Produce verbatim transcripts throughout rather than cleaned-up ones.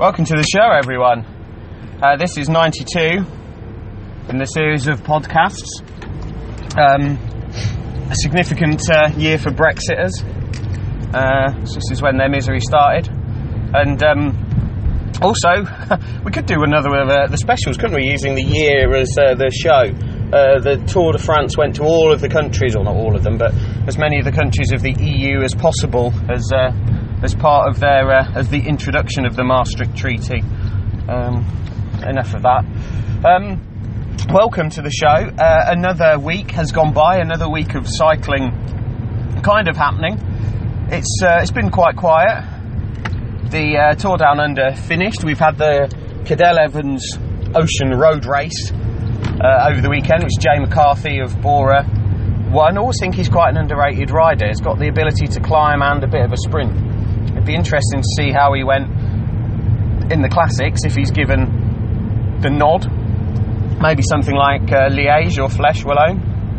Welcome to the show, everyone. Uh, this is ninety-two in the series of podcasts. Um, a significant uh, year for Brexiters. Uh, this is when their misery started. And um, also, we could do another of uh, the specials, couldn't we, using the year as uh, the show. Uh, the Tour de France went to all of the countries, or not all of them, but as many of the countries of the E U as possible as uh, as part of their uh, as the introduction of the Maastricht Treaty. Um, enough of that. Um, welcome to the show. Uh, another week has gone by. Another week of cycling, kind of happening. It's uh, it's been quite quiet. The uh, Tour Down Under finished. We've had the Cadel Evans Ocean Road Race uh, over the weekend, which Jay McCarthy of Bora won. I always think he's quite an underrated rider. He's got the ability to climb and a bit of a sprint. It'd be interesting to see how he went in the classics, if he's given the nod. Maybe something like uh, Liège or Flèche Wallonne.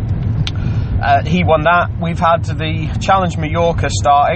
Uh, he won that. We've had the Challenge Mallorca starting,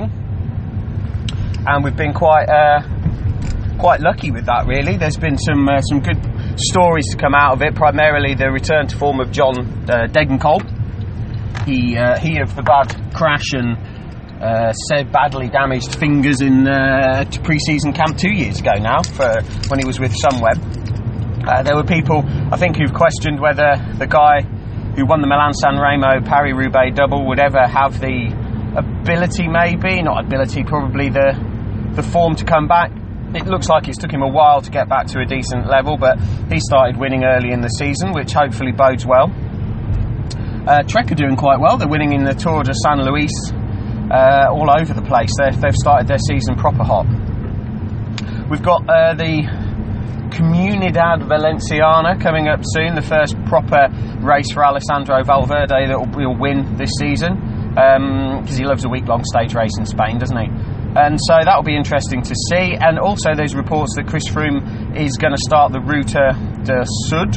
and we've been quite uh, quite lucky with that, really. There's been some uh, some good stories to come out of it, primarily the return to form of John uh, Degenkolb. He, uh, he of the bad crash and Uh, said badly damaged fingers in uh, pre-season camp two years ago now, for when he was with Sunweb. Uh, there were people, I think, who've questioned whether the guy who won the Milan-San Remo Paris-Roubaix double would ever have the ability, maybe, not ability, probably the the form to come back. It looks like it's took him a while to get back to a decent level, but he started winning early in the season, which hopefully bodes well. Uh, Trek are doing quite well. They're winning in the Tour de San Luis. Uh, all over the place. They've, they've started their season proper hot. We've got uh, the Comunidad Valenciana coming up soon, the first proper race for Alessandro Valverde that will win this season, because um, he loves a week-long stage race in Spain, doesn't he? And so that will be interesting to see. And also there's reports that Chris Froome is going to start the Ruta de Sud.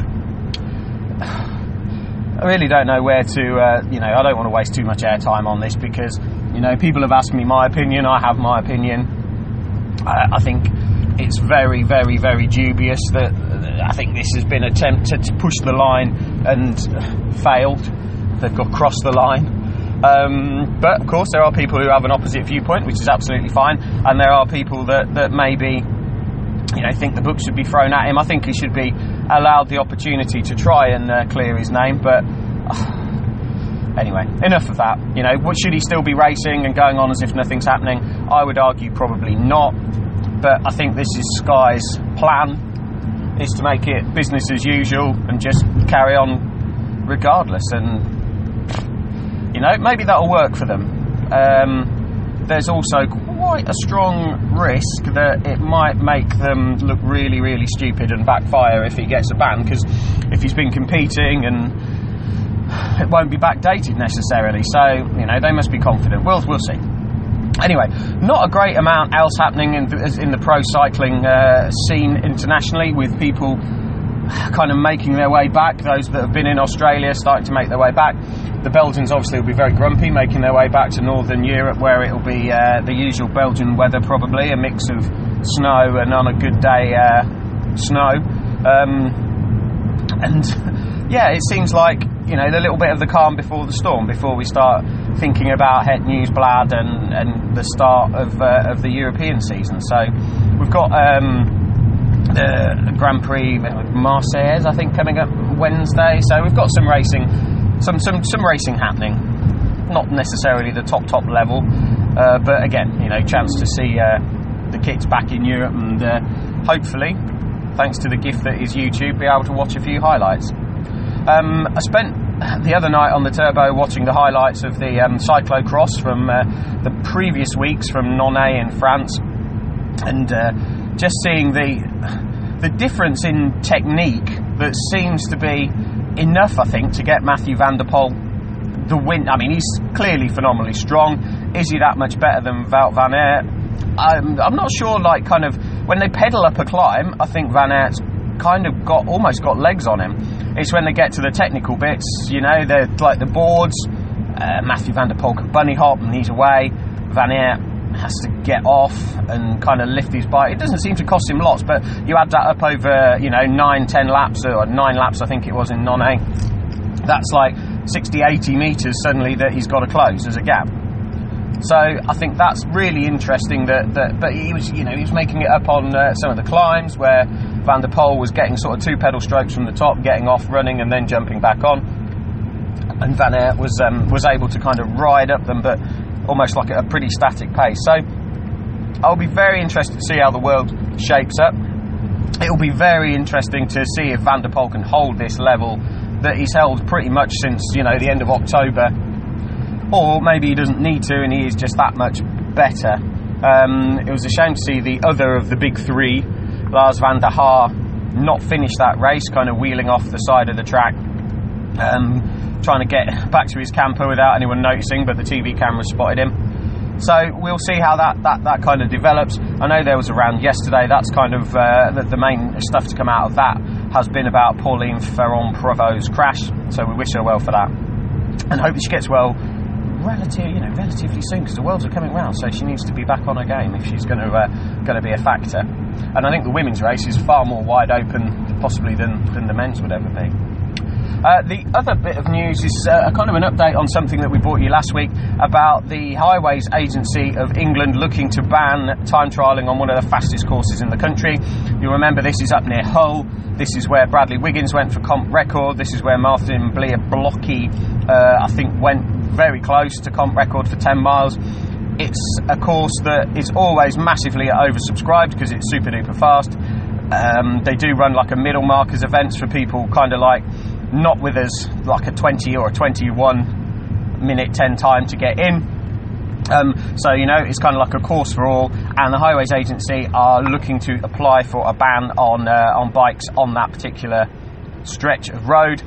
I really don't know where to, uh, you know, I don't want to waste too much airtime on this because, you know, people have asked me my opinion. I have my opinion. I, I think it's very, very, very dubious that uh, I think this has been attempted to push the line and failed. They've got crossed the line. Um, but, of course, there are people who have an opposite viewpoint, which is absolutely fine. And there are people that, that maybe, you know, think the book should be thrown at him. I think he should be allowed the opportunity to try and uh, clear his name, but uh, anyway, enough of that. You know, what, should he still be racing and going on as if nothing's happening? I would argue probably not, but I think this is Sky's plan, is to make it business as usual and just carry on regardless, and you know, maybe that'll work for them. Um, there's also quite a strong risk that it might make them look really, really stupid and backfire if he gets a ban, because if he's been competing, and it won't be backdated necessarily, so, you know, they must be confident. We'll, we'll see. Anyway, not a great amount else happening in the, in the pro cycling uh, scene internationally, with people kind of making their way back. Those that have been in Australia starting to make their way back. The Belgians obviously will be very grumpy, making their way back to Northern Europe, where it will be uh, the usual Belgian weather, probably a mix of snow and, on a good day, uh, snow. Um, and yeah, it seems like, you know, the little bit of the calm before the storm, before we start thinking about Het Nieuwsblad and, and the start of uh, of the European season. So we've got um, the Grand Prix Marseillaise, I think, coming up Wednesday. So we've got some racing, some some some racing happening. Not necessarily the top top level, uh, but again, you know, chance to see uh, the kits back in Europe, and uh, hopefully, thanks to the gift that is YouTube, be able to watch a few highlights. Um, I spent the other night on the Turbo watching the highlights of the um, cyclocross from uh, the previous weeks from Nonnet in France, and uh, just seeing the the difference in technique that seems to be enough, I think, to get Mathieu van der Poel the win. I mean, he's clearly phenomenally strong. Is he that much better than Wout van Aert? I'm, I'm not sure, like, kind of, when they pedal up a climb, I think Van Aert's kind of got, almost got legs on him. It's when they get to the technical bits, you know, they're like the boards, uh, Mathieu van der Poel can bunny hop and he's away. Van Aert has to get off and kind of lift his bike. It doesn't seem to cost him lots, but you add that up over, you know, nine, ten laps, or nine laps I think it was in non-A. That's like sixty, eighty metres suddenly that he's got to close as a gap. So I think that's really interesting that, that but he was, you know, he was making it up on uh, some of the climbs where Van der Poel was getting sort of two pedal strokes from the top, getting off, running, and then jumping back on. And Van Aert was um, was able to kind of ride up them, but almost like at a pretty static pace. So I'll be very interested to see how the world shapes up. It'll be very interesting to see if Van der Poel can hold this level that he's held pretty much since, you know, the end of October. Or maybe he doesn't need to and he is just that much better. Um, it was a shame to see the other of the big three, Lars van der Haar, not finish that race, kind of wheeling off the side of the track, um, trying to get back to his camper without anyone noticing, but the T V camera spotted him. So we'll see how that, that, that kind of develops. I know there was a round yesterday. That's kind of uh, the, the main stuff to come out of that has been about Pauline Ferrand-Prévot's crash. So we wish her well for that, and hope that she gets well relative, you know, relatively soon, because the Worlds are coming round, so she needs to be back on her game if she's going to uh, going to be a factor. And I think the women's race is far more wide open, possibly than than the men's would ever be. Uh, the other bit of news is uh, a kind of an update on something that we brought you last week about the Highways Agency of England looking to ban time trialling on one of the fastest courses in the country. You'll remember this is up near Hull. This is where Bradley Wiggins went for comp record. This is where Martin Blair Blocky, uh, I think, went very close to comp record for ten miles. It's a course that is always massively oversubscribed because it's super duper fast. Um, they do run like a middle markers events for people kind of like not with us, like a twenty or a twenty-one minute ten time to get in. Um, so, you know, it's kind of like a course for all, and the Highways Agency are looking to apply for a ban on uh, on bikes on that particular stretch of road.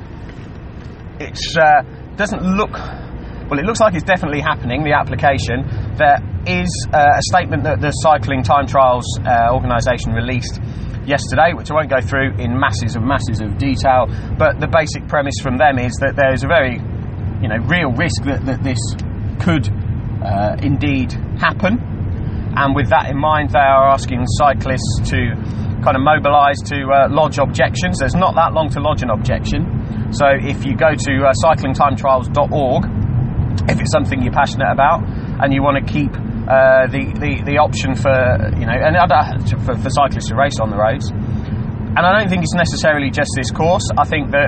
It uh, doesn't look... Well, it looks like it's definitely happening, the application. There is uh, a statement that the Cycling Time Trials uh, organisation released yesterday, which I won't go through in masses and masses of detail, but the basic premise from them is that there is a very, you know, real risk that, that this could uh, indeed happen. And with that in mind, they are asking cyclists to kind of mobilise to uh, lodge objections. There's not that long to lodge an objection. So if you go to uh, cycling time trials dot org, if it's something you're passionate about and you want to keep uh, the, the, the option for, you know, and other, for, for cyclists to race on the roads. And I don't think it's necessarily just this course. I think that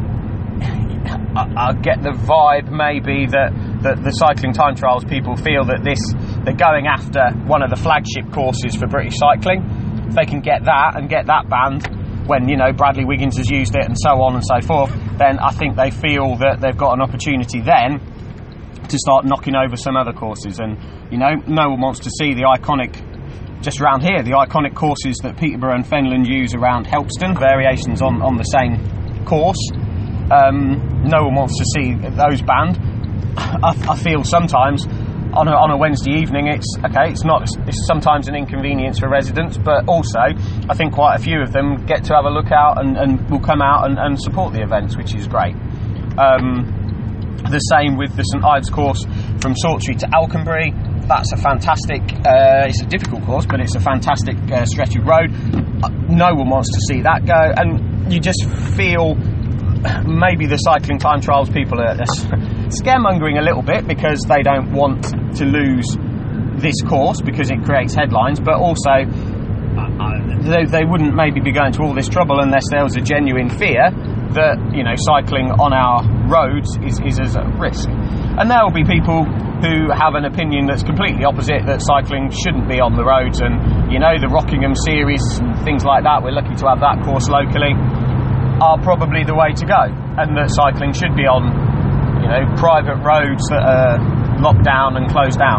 I, I get the vibe maybe that, that the Cycling Time Trials people feel that this, they're going after one of the flagship courses for British cycling. If they can get that and get that banned when, you know, Bradley Wiggins has used it and so on and so forth, then I think they feel that they've got an opportunity then to start knocking over some other courses. And, you know, no one wants to see the iconic, just around here, the iconic courses that Peterborough and Fenland use around Helpston, variations on, on the same course. Um, no one wants to see those banned. I, I feel sometimes on a, on a Wednesday evening, it's okay, it's not, it's sometimes an inconvenience for residents, but also I think quite a few of them get to have a look out and, and will come out and, and support the events, which is great. Um, The same with the St Ives course from Sawtry to Alconbury. That's a fantastic, uh, it's a difficult course, but it's a fantastic uh, stretch of road. Uh, no one wants to see that go, and you just feel maybe the Cycling Time Trials people are scaremongering a little bit because they don't want to lose this course because it creates headlines, but also uh, they, they wouldn't maybe be going to all this trouble unless there was a genuine fear that, you know, cycling on our roads is, is as a risk. And there will be people who have an opinion that's completely opposite, that cycling shouldn't be on the roads, and, you know, the Rockingham series and things like that, we're lucky to have that course locally, are probably the way to go, and that cycling should be on, you know, private roads that are locked down and closed down.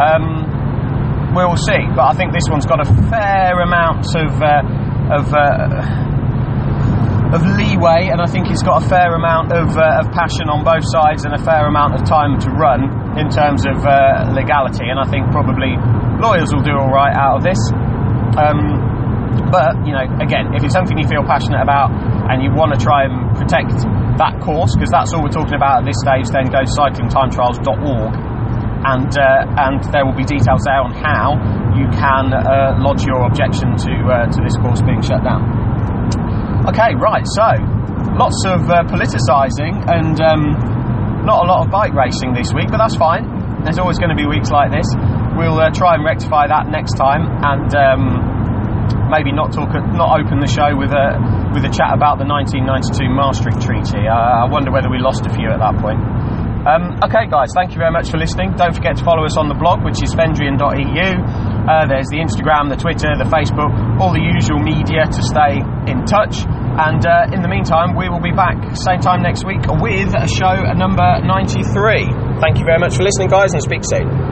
Um, we'll see, but I think this one's got a fair amount of uh, of uh, of leeway, and I think it's got a fair amount of, uh, of passion on both sides and a fair amount of time to run in terms of uh, legality, and I think probably lawyers will do all right out of this. Um, but, you know, again, if it's something you feel passionate about and you want to try and protect that course, because that's all we're talking about at this stage, then go to cycling time trials dot org and uh, and there will be details there on how you can uh, lodge your objection to uh, to this course being shut down. Okay, right, so lots of uh, politicising and um, not a lot of bike racing this week, but that's fine. There's always going to be weeks like this. We'll uh, try and rectify that next time, and um, maybe not talk, not open the show with a with a chat about the nineteen ninety-two Maastricht Treaty. Uh, I wonder whether we lost a few at that point. Um, okay, guys, thank you very much for listening. Don't forget to follow us on the blog, which is fendrian dot e u. Uh, there's the Instagram, the Twitter, the Facebook, all the usual media to stay in touch. And uh, in the meantime, we will be back same time next week with show number ninety-three. Thank you very much for listening, guys, and speak soon.